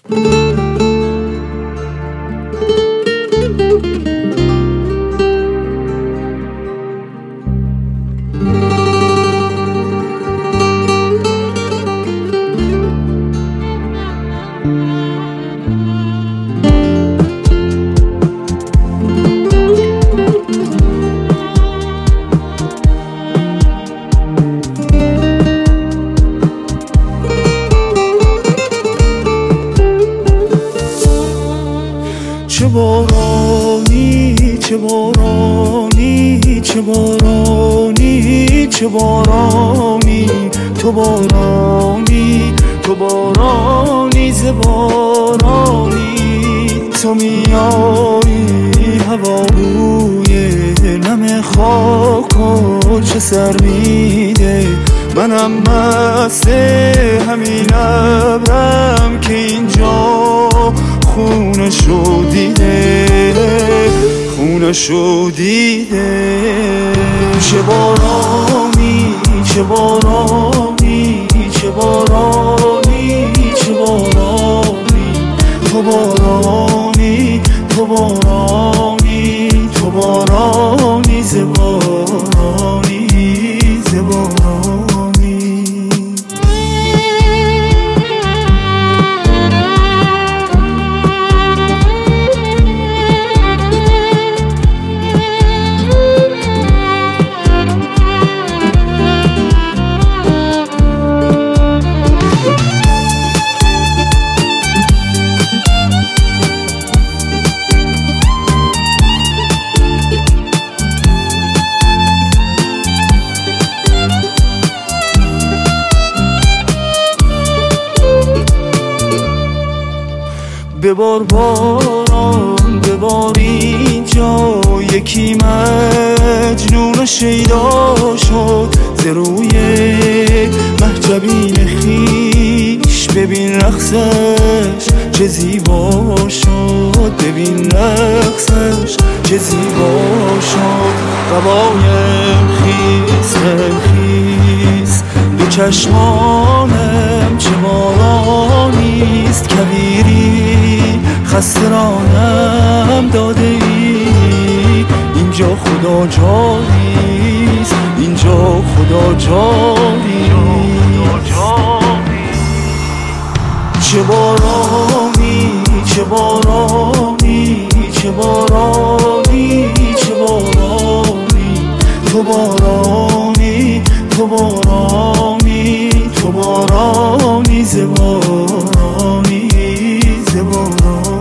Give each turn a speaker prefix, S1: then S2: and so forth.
S1: چه بارانی چه بارانی چه بارانی چه بارانی تو بارانی تو بارانی ز بارانی تو میایی هوای نم خاک و چه سر میده منم مست همین ابرم که اینجا خونشو دیده خونشو دیده چه بارانی چه بارانی چه بارانی چه بارانی تو بارانی تو بارانی تو بارانی ز بارانی ز بارانی ببار باران ببار اینجا یکی مجنون شیدا شد ز روی محجبین خیش ببین رقصش چه زیبا شد ببین رقصش چه زیبا شد قبایم خیس خیس دو چشمانم چه بارانیست کویری خسته رانم داده ای اینجا خدا جاریست اینجا خدا جاری چه بارانی چه بارانی چه بارانی چه بارانی تو بارانی تو بارانی تو بارانی ز بارانی ز بارانی